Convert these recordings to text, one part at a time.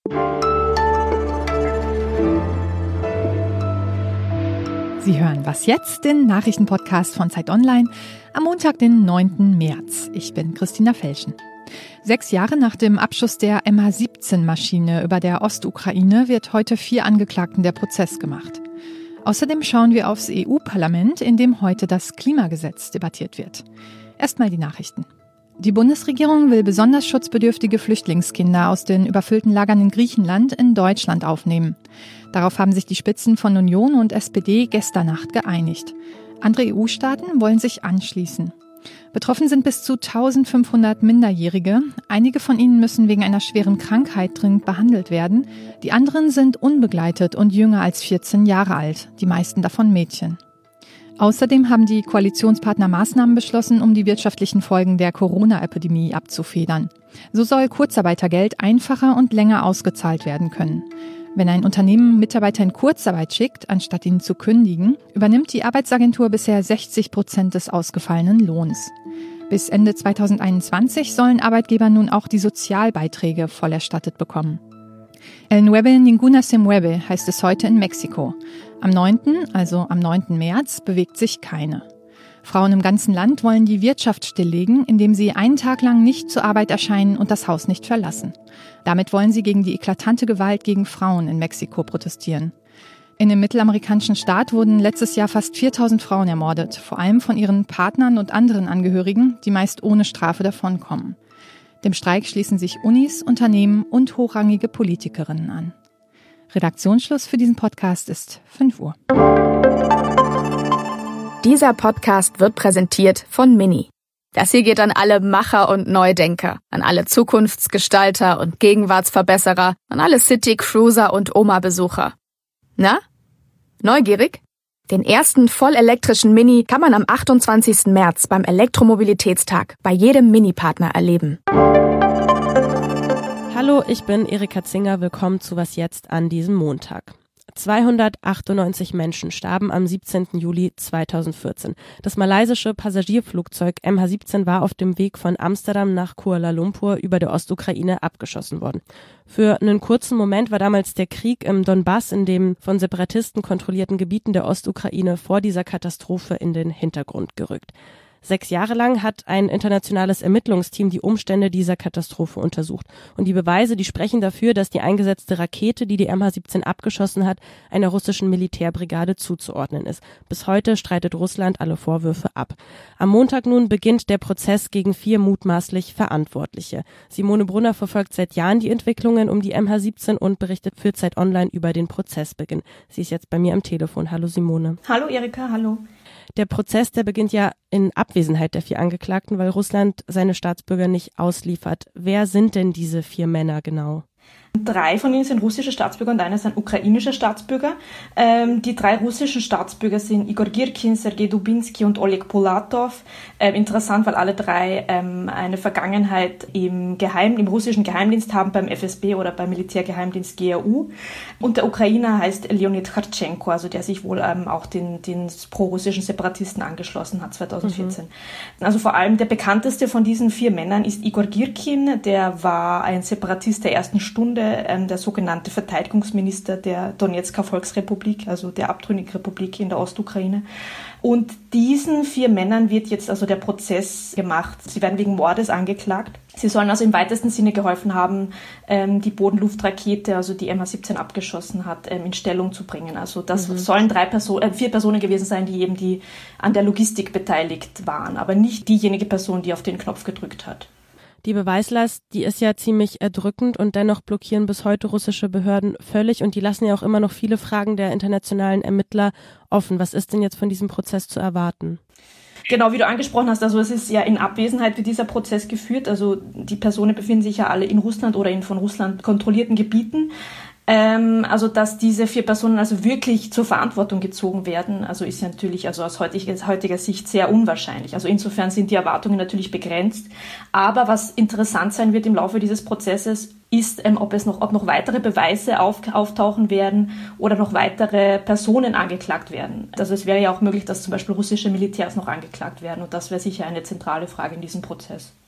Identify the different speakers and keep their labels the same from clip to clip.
Speaker 1: Sie hören Was jetzt?, den Nachrichtenpodcast von Zeit Online am Montag, den 9. März. Ich bin Christina Felschen. 6 Jahre nach dem Abschuss der MH17-Maschine über der Ostukraine wird heute 4 Angeklagten der Prozess gemacht. Außerdem schauen wir aufs EU-Parlament, in dem heute das Klimagesetz debattiert wird. Erstmal die Nachrichten. Die Bundesregierung will besonders schutzbedürftige Flüchtlingskinder aus den überfüllten Lagern in Griechenland in Deutschland aufnehmen. Darauf haben sich die Spitzen von Union und SPD gestern Nacht geeinigt. Andere EU-Staaten wollen sich anschließen. Betroffen sind bis zu 1500 Minderjährige. Einige von ihnen müssen wegen einer schweren Krankheit dringend behandelt werden. Die anderen sind unbegleitet und jünger als 14 Jahre alt, die meisten davon Mädchen. Außerdem haben die Koalitionspartner Maßnahmen beschlossen, um die wirtschaftlichen Folgen der Corona-Epidemie abzufedern. So soll Kurzarbeitergeld einfacher und länger ausgezahlt werden können. Wenn ein Unternehmen Mitarbeiter in Kurzarbeit schickt, anstatt ihn zu kündigen, übernimmt die Arbeitsagentur bisher 60% des ausgefallenen Lohns. Bis Ende 2021 sollen Arbeitgeber nun auch die Sozialbeiträge voll erstattet bekommen. El Nueve Ninguna se mueve heißt es heute in Mexiko. Am 9., also am 9. März, bewegt sich keine. Frauen im ganzen Land wollen die Wirtschaft stilllegen, indem sie einen Tag lang nicht zur Arbeit erscheinen und das Haus nicht verlassen. Damit wollen sie gegen die eklatante Gewalt gegen Frauen in Mexiko protestieren. In dem mittelamerikanischen Staat wurden letztes Jahr fast 4000 Frauen ermordet, vor allem von ihren Partnern und anderen Angehörigen, die meist ohne Strafe davonkommen. Dem Streik schließen sich Unis, Unternehmen und hochrangige Politikerinnen an. Redaktionsschluss für diesen Podcast ist 5 Uhr.
Speaker 2: Dieser Podcast wird präsentiert von Mini. Das hier geht an alle Macher und Neudenker, an alle Zukunftsgestalter und Gegenwartsverbesserer, an alle City-Cruiser und Oma-Besucher. Na? Neugierig? Den ersten vollelektrischen Mini kann man am 28. März beim Elektromobilitätstag bei jedem Mini-Partner erleben.
Speaker 3: Hallo, ich bin Erika Zinger. Willkommen zu Was jetzt an diesem Montag. 298 Menschen starben am 17. Juli 2014. Das malaysische Passagierflugzeug MH17 war auf dem Weg von Amsterdam nach Kuala Lumpur über der Ostukraine abgeschossen worden. Für einen kurzen Moment war damals der Krieg im Donbass in den von Separatisten kontrollierten Gebieten der Ostukraine vor dieser Katastrophe in den Hintergrund gerückt. 6 Jahre lang hat ein internationales Ermittlungsteam die Umstände dieser Katastrophe untersucht. Und die Beweise, die sprechen dafür, dass die eingesetzte Rakete, die die MH17 abgeschossen hat, einer russischen Militärbrigade zuzuordnen ist. Bis heute streitet Russland alle Vorwürfe ab. Am Montag nun beginnt der Prozess gegen 4 mutmaßlich Verantwortliche. Simone Brunner verfolgt seit Jahren die Entwicklungen um die MH17 und berichtet für Zeit Online über den Prozessbeginn. Sie ist jetzt bei mir am Telefon. Hallo Simone.
Speaker 4: Hallo Erika, hallo.
Speaker 3: Der Prozess, der beginnt ja in Abwesenheit der 4 Angeklagten, weil Russland seine Staatsbürger nicht ausliefert. Wer sind denn diese 4 Männer genau?
Speaker 4: 3 von ihnen sind russische Staatsbürger und einer ist ein ukrainischer Staatsbürger. Die 3 russischen Staatsbürger sind Igor Girkin, Sergei Dubinsky und Oleg Pulatov. Interessant, weil alle 3 eine Vergangenheit im russischen Geheimdienst haben, beim FSB oder beim Militärgeheimdienst GRU. Und der Ukrainer heißt Leonid Kharchenko, also der sich wohl auch den pro-russischen Separatisten angeschlossen hat 2014. Also vor allem der bekannteste von diesen 4 Männern ist Igor Girkin. Der war ein Separatist der ersten Stunde, der sogenannte Verteidigungsminister der Donezker Volksrepublik, also der abtrünnigen Republik in der Ostukraine. Und diesen 4 Männern wird jetzt also der Prozess gemacht. Sie werden wegen Mordes angeklagt. Sie sollen also im weitesten Sinne geholfen haben, die Boden-Luft-Rakete, also die MH17 abgeschossen hat, in Stellung zu bringen. Also das sollen 4 Personen gewesen sein, die an der Logistik beteiligt waren, aber nicht diejenige Person, die auf den Knopf gedrückt hat.
Speaker 3: Die Beweislast, die ist ja ziemlich erdrückend und dennoch blockieren bis heute russische Behörden völlig und die lassen ja auch immer noch viele Fragen der internationalen Ermittler offen. Was ist denn jetzt von diesem Prozess zu erwarten?
Speaker 4: Genau, wie du angesprochen hast, also es ist ja in Abwesenheit wird dieser Prozess geführt. Also die Personen befinden sich ja alle in Russland oder in von Russland kontrollierten Gebieten. Also dass diese 4 Personen also wirklich zur Verantwortung gezogen werden, also ist ja natürlich also aus heutiger Sicht sehr unwahrscheinlich. Also insofern sind die Erwartungen natürlich begrenzt. Aber was interessant sein wird im Laufe dieses Prozesses ist, ob noch weitere Beweise auftauchen werden oder noch weitere Personen angeklagt werden. Also es wäre ja auch möglich, dass zum Beispiel russische Militärs noch angeklagt werden und das wäre sicher eine zentrale Frage in diesem Prozess.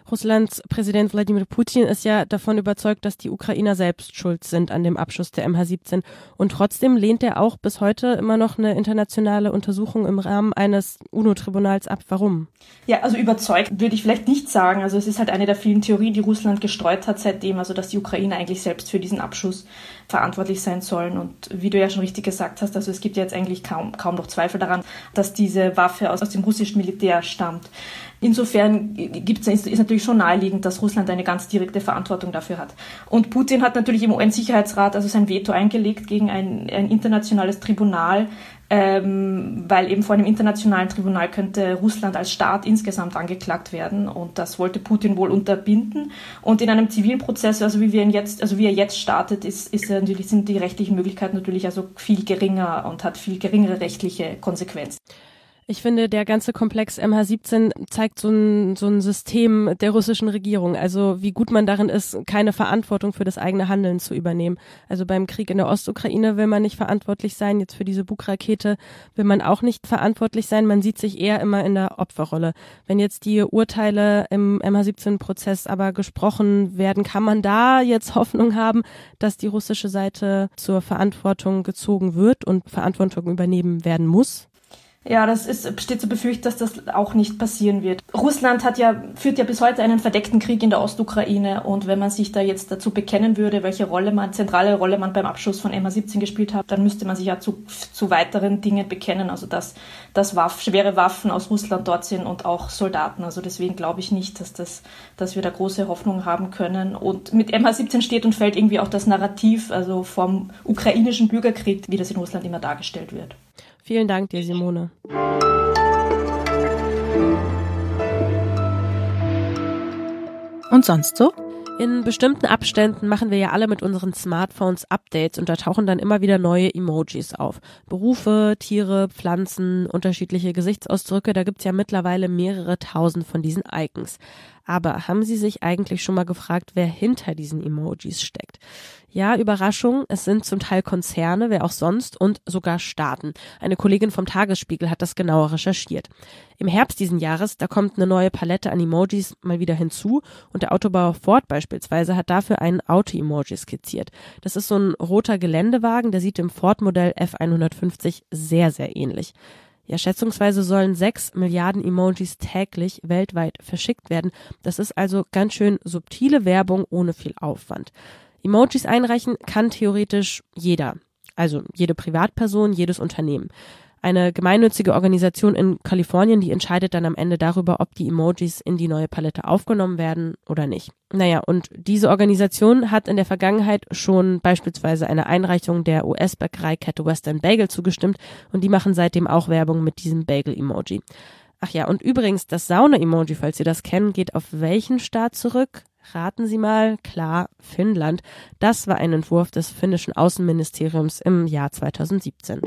Speaker 3: Russlands Präsident Wladimir Putin ist ja davon überzeugt, dass die Ukrainer selbst schuld sind an dem Abschuss der MH17. Und trotzdem lehnt er auch bis heute immer noch eine internationale Untersuchung im Rahmen eines UNO-Tribunals ab. Warum?
Speaker 4: Ja, also überzeugt würde ich vielleicht nicht sagen. Also es ist halt eine der vielen Theorien, die Russland gestreut hat seitdem, also dass die Ukrainer eigentlich selbst für diesen Abschuss verantwortlich sein sollen. Und wie du ja schon richtig gesagt hast, also es gibt ja jetzt eigentlich kaum noch Zweifel daran, dass diese Waffe aus dem russischen Militär stammt. Insofern ist natürlich schon naheliegend, dass Russland eine ganz direkte Verantwortung dafür hat. Und Putin hat natürlich im UN-Sicherheitsrat also sein Veto eingelegt gegen ein internationales Tribunal, weil eben vor einem internationalen Tribunal könnte Russland als Staat insgesamt angeklagt werden, und das wollte Putin wohl unterbinden. Und in einem zivilen Prozess, also wie er jetzt startet, sind die rechtlichen Möglichkeiten natürlich also viel geringer und hat viel geringere rechtliche Konsequenzen.
Speaker 3: Ich finde, der ganze Komplex MH17 zeigt so ein System der russischen Regierung, also wie gut man darin ist, keine Verantwortung für das eigene Handeln zu übernehmen. Also beim Krieg in der Ostukraine will man nicht verantwortlich sein, jetzt für diese Buk-Rakete will man auch nicht verantwortlich sein, man sieht sich eher immer in der Opferrolle. Wenn jetzt die Urteile im MH17-Prozess aber gesprochen werden, kann man da jetzt Hoffnung haben, dass die russische Seite zur Verantwortung gezogen wird und Verantwortung übernehmen werden muss?
Speaker 4: Ja, besteht zu befürchten, dass das auch nicht passieren wird. Russland führt ja bis heute einen verdeckten Krieg in der Ostukraine, und wenn man sich da jetzt dazu bekennen würde, welche zentrale Rolle man beim Abschuss von MH17 gespielt hat, dann müsste man sich ja zu weiteren Dingen bekennen, also dass schwere Waffen aus Russland dort sind und auch Soldaten. Also deswegen glaube ich nicht, dass wir da große Hoffnung haben können. Und mit MH17 steht und fällt irgendwie auch das Narrativ, also vom ukrainischen Bürgerkrieg, wie das in Russland immer dargestellt wird.
Speaker 3: Vielen Dank dir, Simone.
Speaker 1: Und sonst so?
Speaker 3: In bestimmten Abständen machen wir ja alle mit unseren Smartphones Updates, und da tauchen dann immer wieder neue Emojis auf. Berufe, Tiere, Pflanzen, unterschiedliche Gesichtsausdrücke, da gibt's ja mittlerweile mehrere tausend von diesen Icons. Aber haben Sie sich eigentlich schon mal gefragt, wer hinter diesen Emojis steckt? Ja, Überraschung, es sind zum Teil Konzerne, wer auch sonst, und sogar Staaten. Eine Kollegin vom Tagesspiegel hat das genauer recherchiert. Im Herbst diesen Jahres, da kommt eine neue Palette an Emojis mal wieder hinzu, und der Autobauer Ford beispielsweise hat dafür einen Auto-Emoji skizziert. Das ist so ein roter Geländewagen, der sieht dem Ford-Modell F150 sehr, sehr ähnlich. Ja, schätzungsweise sollen 6 Milliarden Emojis täglich weltweit verschickt werden. Das ist also ganz schön subtile Werbung ohne viel Aufwand. Emojis einreichen kann theoretisch jeder, also jede Privatperson, jedes Unternehmen. Eine gemeinnützige Organisation in Kalifornien, die entscheidet dann am Ende darüber, ob die Emojis in die neue Palette aufgenommen werden oder nicht. Naja, und diese Organisation hat in der Vergangenheit schon beispielsweise eine Einreichung der US-Bäckereikette Western Bagel zugestimmt, und die machen seitdem auch Werbung mit diesem Bagel-Emoji. Ach ja, und übrigens, das Sauna-Emoji, falls Sie das kennen, geht auf welchen Staat zurück? Raten Sie mal, klar, Finnland. Das war ein Entwurf des finnischen Außenministeriums im Jahr 2017.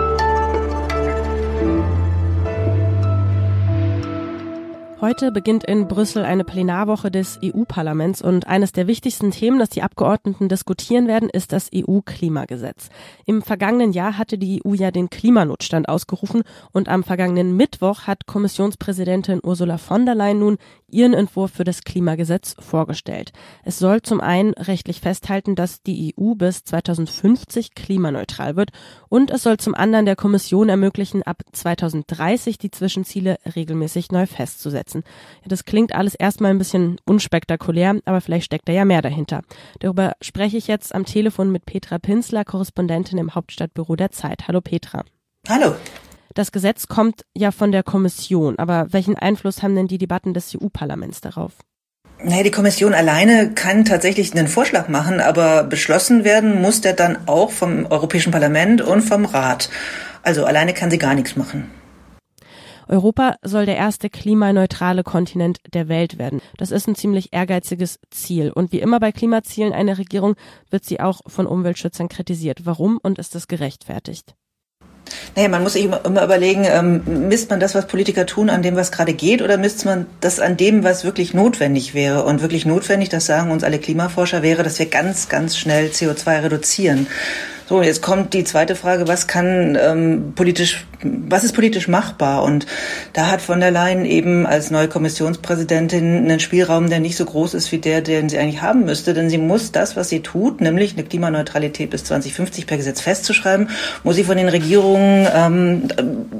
Speaker 3: Heute beginnt in Brüssel eine Plenarwoche des EU-Parlaments, und eines der wichtigsten Themen, das die Abgeordneten diskutieren werden, ist das EU-Klimagesetz. Im vergangenen Jahr hatte die EU ja den Klimanotstand ausgerufen, und am vergangenen Mittwoch hat Kommissionspräsidentin Ursula von der Leyen nun ihren Entwurf für das Klimagesetz vorgestellt. Es soll zum einen rechtlich festhalten, dass die EU bis 2050 klimaneutral wird, und es soll zum anderen der Kommission ermöglichen, ab 2030 die Zwischenziele regelmäßig neu festzusetzen. Ja, das klingt alles erstmal ein bisschen unspektakulär, aber vielleicht steckt da ja mehr dahinter. Darüber spreche ich jetzt am Telefon mit Petra Pinzler, Korrespondentin im Hauptstadtbüro der Zeit. Hallo Petra.
Speaker 5: Hallo.
Speaker 3: Das Gesetz kommt ja von der Kommission, aber welchen Einfluss haben denn die Debatten des EU-Parlaments darauf?
Speaker 5: Naja, die Kommission alleine kann tatsächlich einen Vorschlag machen, aber beschlossen werden muss der dann auch vom Europäischen Parlament und vom Rat. Also alleine kann sie gar nichts machen.
Speaker 3: Europa soll der erste klimaneutrale Kontinent der Welt werden. Das ist ein ziemlich ehrgeiziges Ziel. Und wie immer bei Klimazielen einer Regierung wird sie auch von Umweltschützern kritisiert. Warum, und ist das gerechtfertigt?
Speaker 5: Naja, man muss sich immer überlegen, misst man das, was Politiker tun, an dem, was gerade geht, oder misst man das an dem, was wirklich notwendig wäre? Und wirklich notwendig, das sagen uns alle Klimaforscher, wäre, dass wir ganz, ganz schnell CO2 reduzieren. So, jetzt kommt die zweite Frage, was ist politisch machbar? Und da hat von der Leyen eben als neue Kommissionspräsidentin einen Spielraum, der nicht so groß ist wie der, den sie eigentlich haben müsste. Denn sie muss das, was sie tut, nämlich eine Klimaneutralität bis 2050 per Gesetz festzuschreiben, muss sie von den Regierungen,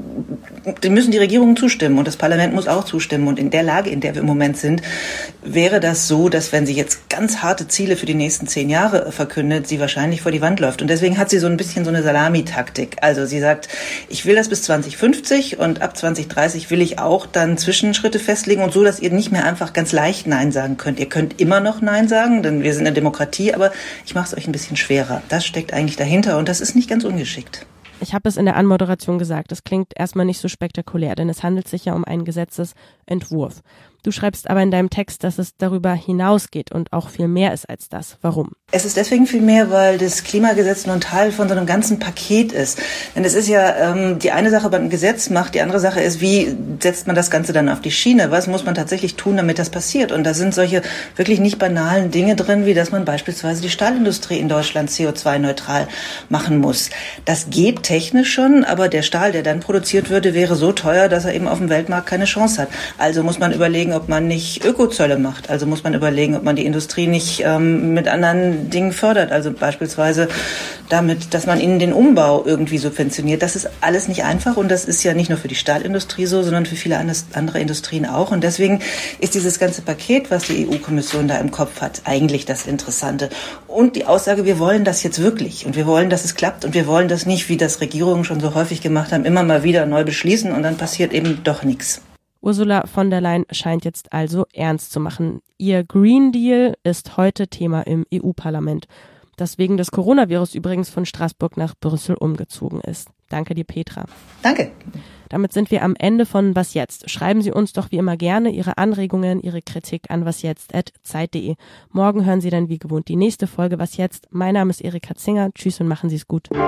Speaker 5: die müssen die Regierungen zustimmen und das Parlament muss auch zustimmen. Und in der Lage, in der wir im Moment sind, wäre das so, dass wenn sie jetzt ganz harte Ziele für die nächsten 10 Jahre verkündet, sie wahrscheinlich vor die Wand läuft. Und deswegen hat sie so ein bisschen so eine Salamitaktik. Also sie sagt, ich will das bis 2050 und ab 2030 will ich auch dann Zwischenschritte festlegen und so, dass ihr nicht mehr einfach ganz leicht Nein sagen könnt. Ihr könnt immer noch Nein sagen, denn wir sind eine Demokratie, aber ich mache es euch ein bisschen schwerer. Das steckt eigentlich dahinter und das ist nicht ganz ungeschickt.
Speaker 3: Ich habe es in der Anmoderation gesagt, es klingt erstmal nicht so spektakulär, denn es handelt sich ja um einen Gesetzesentwurf. Du schreibst aber in deinem Text, dass es darüber hinausgeht und auch viel mehr ist als das. Warum?
Speaker 5: Es ist deswegen viel mehr, weil das Klimagesetz nur ein Teil von so einem ganzen Paket ist. Denn es ist ja die eine Sache, was ein Gesetz macht, die andere Sache ist, wie setzt man das Ganze dann auf die Schiene? Was muss man tatsächlich tun, damit das passiert? Und da sind solche wirklich nicht banalen Dinge drin, wie dass man beispielsweise die Stahlindustrie in Deutschland CO2-neutral machen muss. Das geht technisch schon, aber der Stahl, der dann produziert würde, wäre so teuer, dass er eben auf dem Weltmarkt keine Chance hat. Also muss man überlegen, ob man nicht Ökozölle macht. Also muss man überlegen, ob man die Industrie nicht mit anderen Dingen fördert. Also beispielsweise damit, dass man ihnen den Umbau irgendwie subventioniert. Das ist alles nicht einfach und das ist ja nicht nur für die Stahlindustrie so, sondern für viele andere Industrien auch. Und deswegen ist dieses ganze Paket, was die EU-Kommission da im Kopf hat, eigentlich das Interessante. Und die Aussage, wir wollen das jetzt wirklich und wir wollen, dass es klappt und wir wollen das nicht, wie das Regierungen schon so häufig gemacht haben, immer mal wieder neu beschließen und dann passiert eben doch nichts.
Speaker 3: Ursula von der Leyen scheint jetzt also ernst zu machen. Ihr Green Deal ist heute Thema im EU-Parlament, das wegen des Coronavirus übrigens von Straßburg nach Brüssel umgezogen ist. Danke dir, Petra.
Speaker 5: Danke.
Speaker 3: Damit sind wir am Ende von Was Jetzt. Schreiben Sie uns doch wie immer gerne Ihre Anregungen, Ihre Kritik an wasjetzt@zeit.de. Morgen hören Sie dann wie gewohnt die nächste Folge Was Jetzt. Mein Name ist Erika Zinger. Tschüss und machen Sie es gut.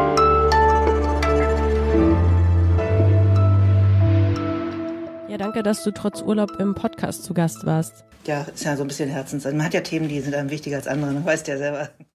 Speaker 3: Ja, danke, dass du trotz Urlaub im Podcast zu Gast warst.
Speaker 5: Ja, ist ja so ein bisschen Herzens. Man hat ja Themen, die sind einem wichtiger als andere. Man weiß ja selber.